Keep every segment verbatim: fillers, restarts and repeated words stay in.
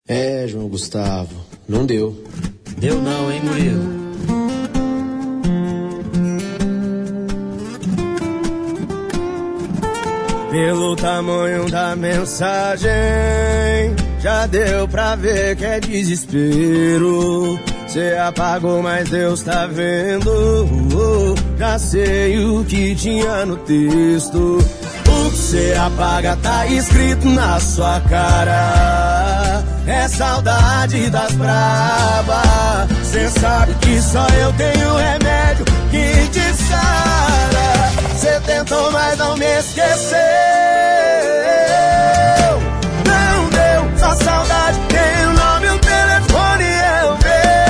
É, João Gustavo, não deu. Deu não, hein, Murilo? Pelo tamanho da mensagem, já deu pra ver que é desespero. Cê apagou, mas Deus tá vendo. Já sei o que tinha no texto. O que cê apaga tá escrito na sua cara. É saudade das bravas. Cê sabe que só eu tenho remédio que te sara. Cê tentou, mas não me esqueceu. Não deu, só saudade tem o nome, o telefone é o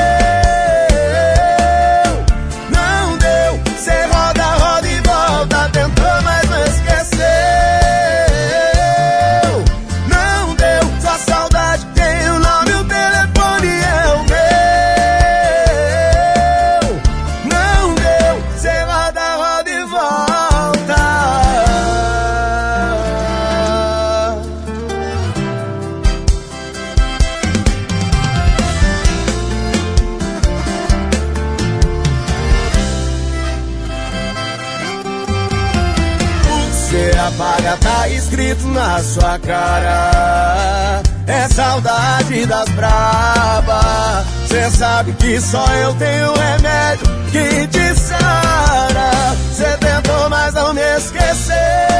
meu. Não deu, cê roda, roda e volta. Tentou, mas não esqueceu. Não deu, só saudade tem o nome, o telefone é o meu. Não deu, cê roda, roda e volta. Cê apaga, tá escrito na sua cara. É saudade das bravas. Cê sabe que só eu tenho remédio que te sara. Cê tentou, mas não me esqueceu.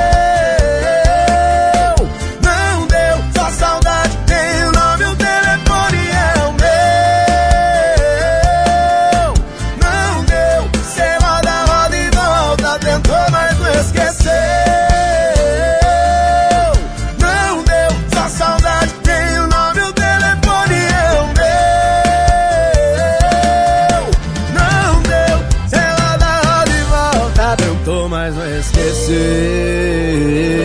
Não deu, só saudade tem o nome, o telefone é o meu. Não deu, cê roda, roda e volta. Tentou, mas não esqueceu. Mas não esquecer.